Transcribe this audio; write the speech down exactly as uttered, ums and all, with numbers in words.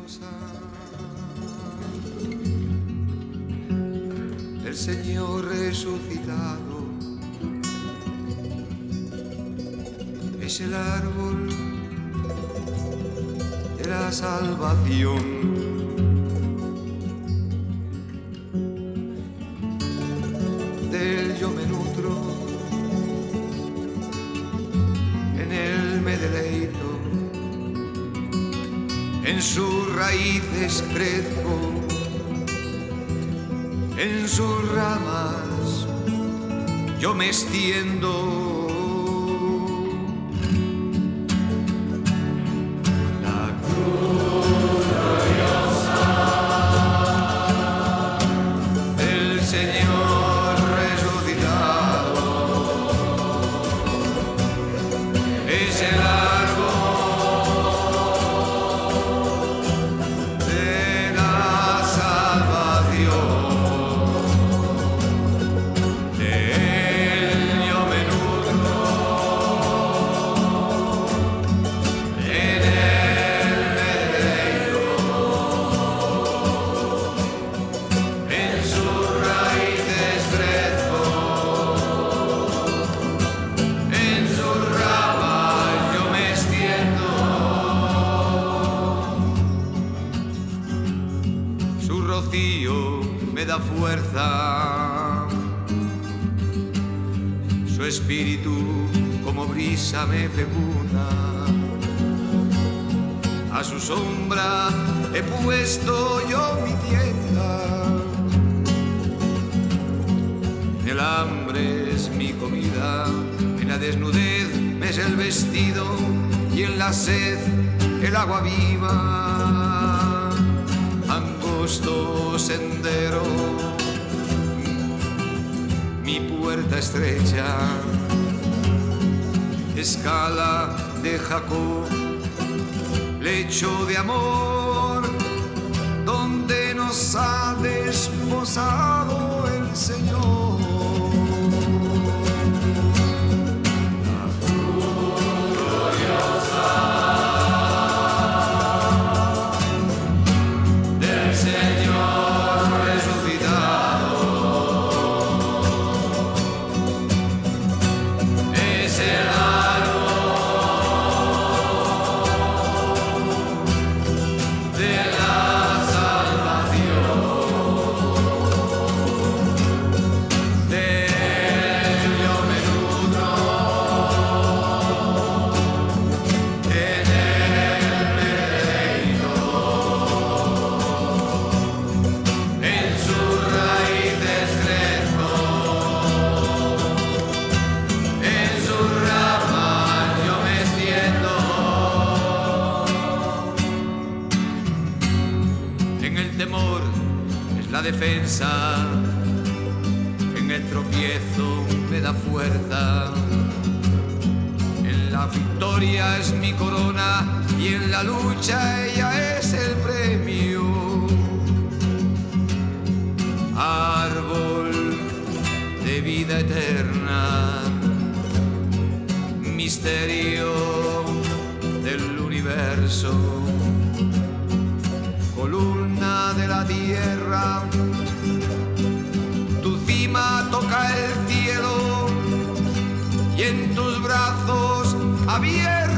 gloriosa del Señor resucitado. Es el árbol de la salvación. Del yo me nutro, en él me deleito, en sus raíces crezco, en sus ramas yo me extiendo. Me da fuerza, su espíritu como brisa me fecunda. A su sombra he puesto yo mi tienda. El hambre es mi comida, en la desnudez me es el vestido y en la sed el agua viva. Angosto sendero, mi puerta estrecha, escala de Jacob, lecho de amor, donde nos ha desposado el Señor. La defensa, en el tropiezo me da fuerza, en la victoria es mi corona y en la lucha ella es el premio. Árbol de vida eterna, misterio del universo, columna de la tierra, tu cima toca el cielo y en tus brazos abiertos